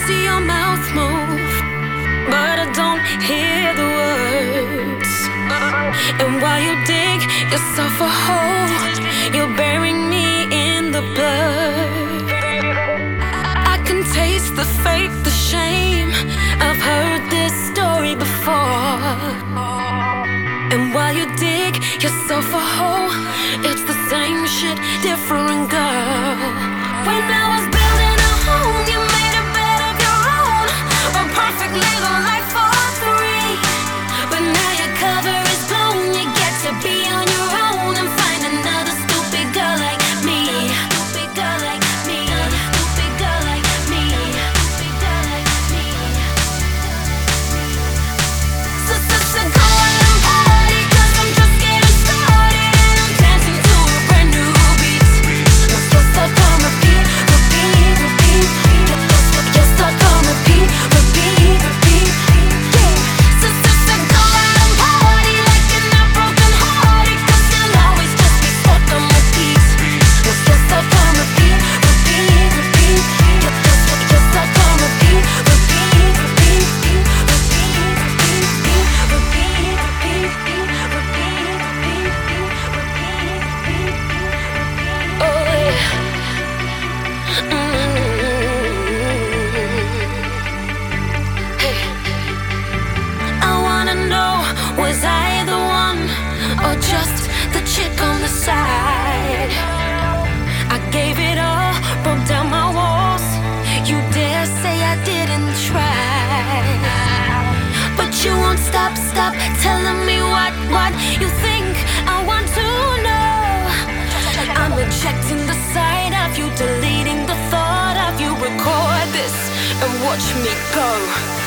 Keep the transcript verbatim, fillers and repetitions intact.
see your mouth move, but I don't hear the words. And while you dig yourself a hole, you're burying me in the blood. I can taste the fate, the shame. I've heard this story before. And while you dig yourself a hole, it's the same shit, different girl. When I was building a home, you made a bed of your own, a perfect little life for three. But now your cover is blown, you get to be on your own and find another stupid girl like me. Stupid girl like me. Stupid girl like me. Stupid girl like me. So, so, so go out and party, 'cause I'm just getting started and I'm dancing to a brand new beat. You're stuck on repeat, repeat, repeat. You're stuck on repeat, repeat, repeat. Yeah. So, so, so go out and party like you're not broken hearted, 'cause you'll always just be stuck on repeat. You're stuck on repeat, repeat, repeat. You're stuck on repeat, repeat, repeat, repeat, repeat, repeat, repeat, repeat. Oh yeah. Mm. Hey. I wanna know, was I the one or just the chick on the side? I gave it all, broke down my walls. You dare say I didn't try? But you won't stop, stop telling me what, what you think I want to know. I'm rejecting the sight of you, deleting the thought of you. Record this and watch me go.